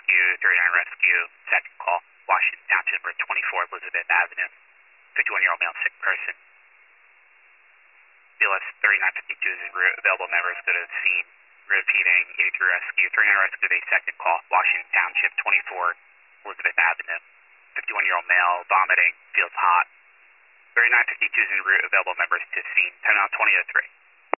Rescue, 39 Rescue, second call. Washington Township, number 24, Elizabeth Avenue. 51-year-old male, sick person. BLS 3952 is en route. Available members go to the scene. Repeating, 83 Rescue, 39 Rescue, a second call. Washington Township, 24, Elizabeth Avenue. 51-year-old male, vomiting, feels hot. 3952 is en route. Available members to scene. 10 out 2003.